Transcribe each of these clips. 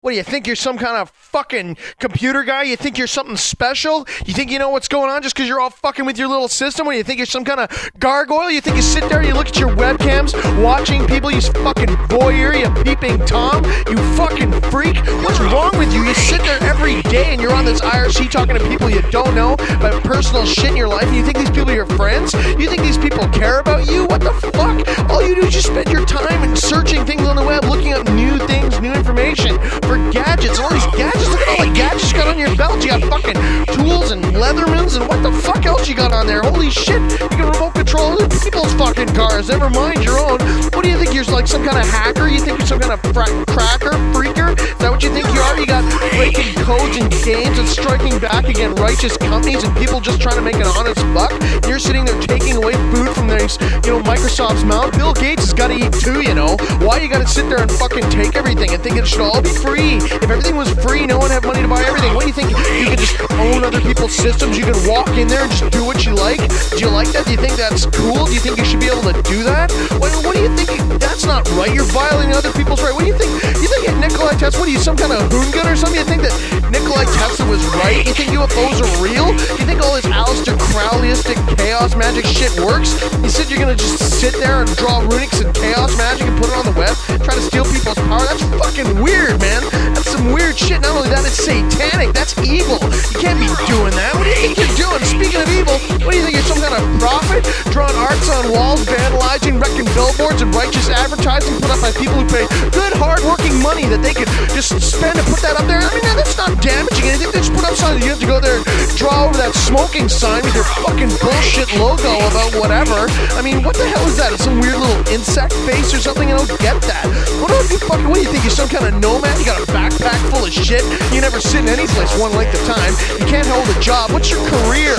What do you think? You're some kind of fucking computer guy? You think you're something special? You think you know what's going on just because you're all fucking with your little system? What do you think? You're some kind of gargoyle? You think you sit there and you look at your webcams watching people? You fucking voyeur, you peeping Tom, you fucking freak. What's wrong with you? You sit there every day and you're on this IRC talking to people you don't know about personal shit in your life, and you think these people are your friends? You think these people care about you? What the fuck? All you do is just spend your time in searching things on the web, looking up new things, new information. For gadgets, all these gadgets. Look at all the gadgets you got on your belt. You got fucking tools and Leathermans and what the fuck else you got on there? Holy shit! You can remote control people's fucking cars. Never mind your own. What do you think? You're like some kind of hacker? You think you're some kind of cracker, freaker? Is that what you think you are? You got breaking codes and games and striking back against righteous companies and people just trying to make an honest buck. And you're sitting there taking away food from their, Microsoft's mouth. Bill Gates has got to eat too, Why you got to sit there and fucking take everything and think it should all be free? If everything was free, no one had money to buy everything. What do you think? You could just own other people's systems? You could walk in there and just do what you like? Do you like that? Do you think that's cool? Do you think you should be able to do that? What do you think? That's not right. You're violating other people's rights. What do you think? You think Nikolai Tesla, what are you, some kind of hoongun or something? You think that Nikolai Tesla was right? You think UFOs are real? You think all this Aleister Crowleyistic chaos magic shit works? You said you're gonna just sit there and draw runics and chaos magic and put it on the web, try to steal people's power? That's fucking weird, man. That's some weird shit. Not only that, it's satanic. That's evil. You can't be doing that. What do you think you're doing? Speaking of evil, what do you think? You're some kind of prophet? Drawing arts on walls, vandalizing, wrecking billboards, and righteous advertising put up by people who pay good, hard-working money that they could just spend and put that up there? I mean, that's not damaging anything. They just put up signs. You have to go there and draw over that smoking sign with your fucking bullshit logo about whatever. I mean, what the hell is that? It's some weird little insect face or something? I don't get that. What do you think? You're some kind of nomad? You got a backpack full of shit? You never sit in any place one length of time. You can't hold a job. What's your career?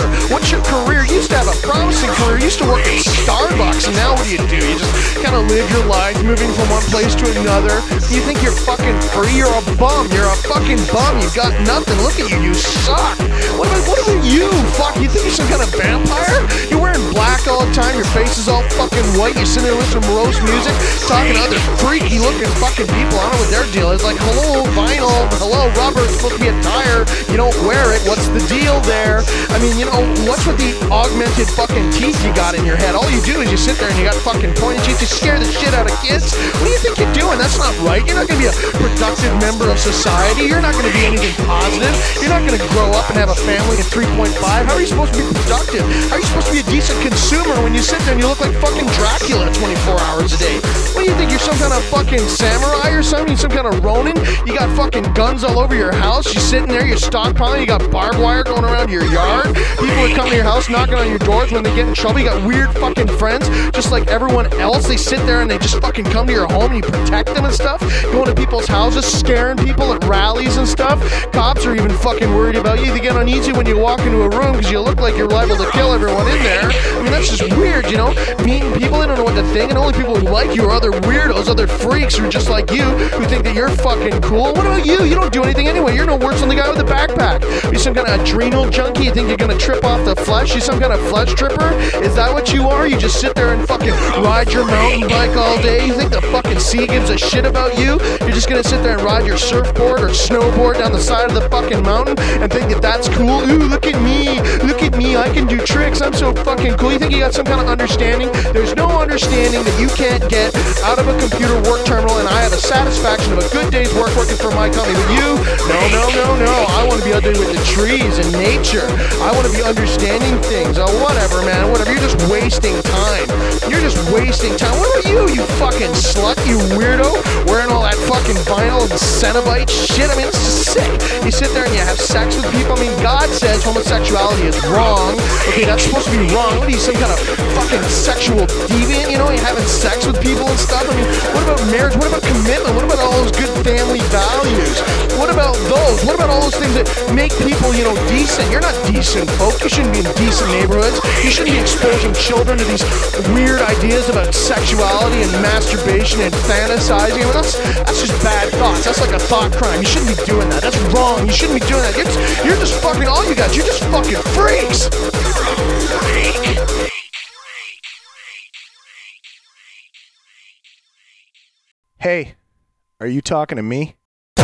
You used to have a promising career. You used to work at Starbucks, and now what do? You just kind of live your life moving from one place to another. You think you're fucking free? You're a bum. You're a fucking bum. You've got nothing. Look at you. You suck. What about you? Fuck, you think you're some kind of vampire? You're wearing black all the time. Your face is all fucking white. You're sitting there listening to morose music, talking to other freaky looking fucking people. I don't know what their deal is. Like, hello, vinyl. Hello, rubber. It's supposed to be a tire. You don't wear it. What's the deal there? I mean, what's with the augmented fucking teeth you got in your head? All you do is you sit there and you got fucking pointed teeth. You scare the shit out of kids. What do you think you're doing? That's not right. You're not going to be a productive member of society. You're not going to be anything positive. You're not going to grow up and have a family at 3.5. How are you supposed to be productive? How are you supposed to be a decent consumer when you sit there and you look like fucking Dracula 24 hours a day? What do you think? You're some kind of fucking samurai or something? Some kind of Ronin? You got fucking guns all over your house. You're sitting there, you're stockpiling. You got barbed wire going around your yard. People are coming to your house, knocking on your doors when they get in trouble. You got weird fucking friends, just like everyone else. They sit there and they just fucking come to your home and you protect them and stuff. Going to people's houses, scaring people at rallies and stuff. Cops are even fucking worried about you. They get uneasy when you walk into a room because you look like you're liable to kill everyone in there. I mean, that's just weird, Meeting people, they don't know what to think, and only people who like you are other weirdos, other freaks who are just like you, who think that you're fucking cool. What about you? You don't do anything anyway. You're no worse than the guy with the backpack. You're some kind of adrenal junkie. You think you're gonna trip off the flesh? You some kind of flesh tripper? Is that what you are? You just sit there and fucking ride your mountain bike all day? You think the fucking sea gives a shit about you? You're just gonna sit there and ride your surfboard or snowboard down the side of the fucking mountain and think that that's cool? Ooh, look at me. Look at me. I can do tricks. I'm so fucking cool. You think you got some kind of understanding? There's no understanding that you can't get out of a computer work terminal, and I have the satisfaction of a good day's work working for my company. But you, no. I want to be out there with the trees and nature. I want to be understanding things. Oh, whatever, man. Whatever. You're just wasting time. You're just wasting time. What about you fucking slut? You weirdo? Wearing all that fucking vinyl and Cenobite shit? I mean, it's just sick. You sit there and you have sex with people. I mean, God says homosexuality is wrong. Okay, that's supposed to be wrong. What are you, some kind of fucking sexual deviant? You're having sex with people and stuff? I mean, what about marriage? What about commitment? What about all those good family values? What about those? What about all those things that make people, decent? You're not decent folk. You shouldn't be in decent neighborhoods. You shouldn't be exposing children to these weird ideas about sexuality and masturbation and fantasizing. I mean, that's just bad thoughts. That's like a thought crime. You shouldn't be doing that. That's wrong. You shouldn't be doing that. You're just fucking all you got. You're just fucking freaks. Hey, are you talking to me?